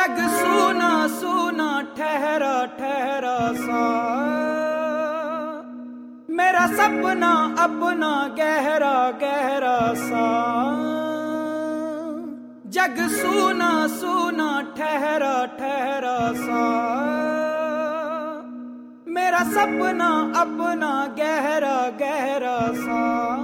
जग सूना सूना ठहरा ठहरा सा, मेरा सपना अपना गहरा गहरा सा। जग सूना सूना ठहरा ठहरा सा, मेरा सपना अपना गहरा गहरा सा।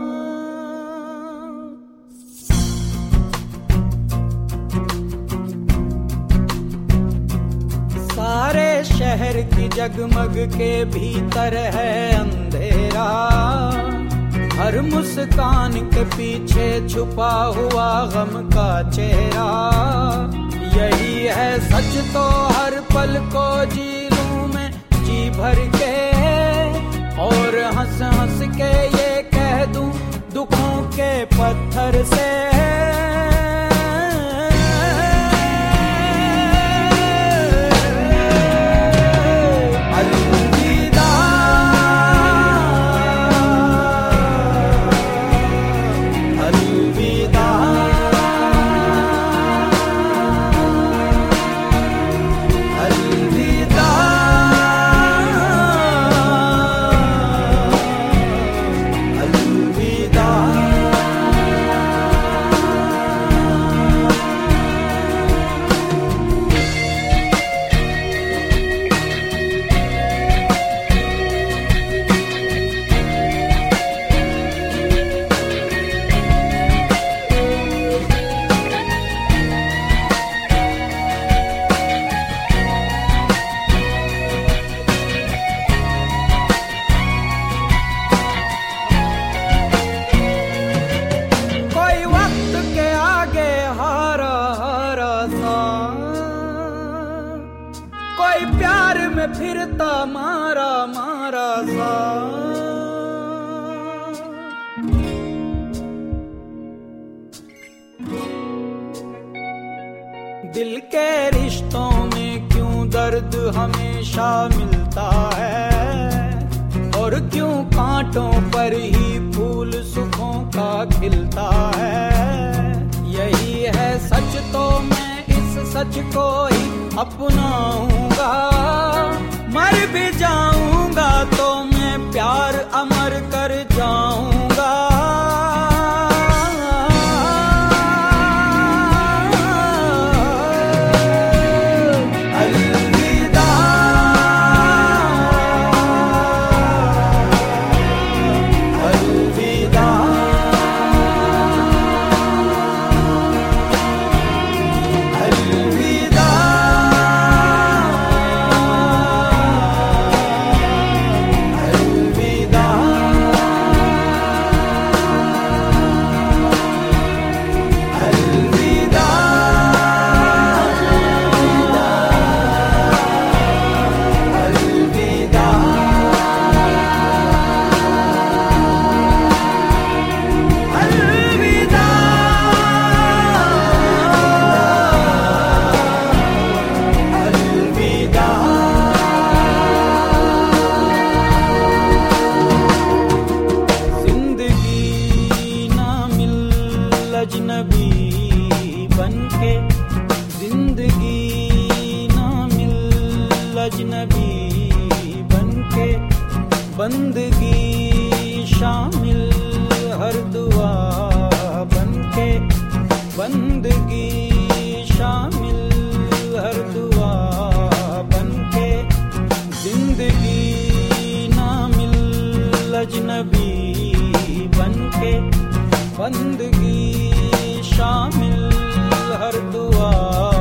सारे शहर की जगमग के भीतर है अंधेरा, हर मुस्कान के पीछे छुपा हुआ गम का चेहरा। यही है सच तो हर पल को जी लूं मैं जी भर के, और हंस हंस के ये कह दूं दुखों के पत्थर से। कोई प्यार में फिरता मारा मारा सा, दिल के रिश्तों में क्यों दर्द हमेशा मिलता है, और क्यों कांटों पर ही फूल सुखों का खिलता है। यही है सच तो मैं इस सच को ही अपनाऊंगा, मर भी जाऊंगा तो मैं प्यार अमर कर जाऊंगा। अलविदा अलविदा अलविदा अजनबी बनके, जिंदगी ना मिल अजनबी बनके, बंदगी शामिल हर दुआ बनके, बंदगी शामिल हर दुआ बनके, जिंदगी ना मिल अजनबी बनके, बंदगी शामिल हर दुआ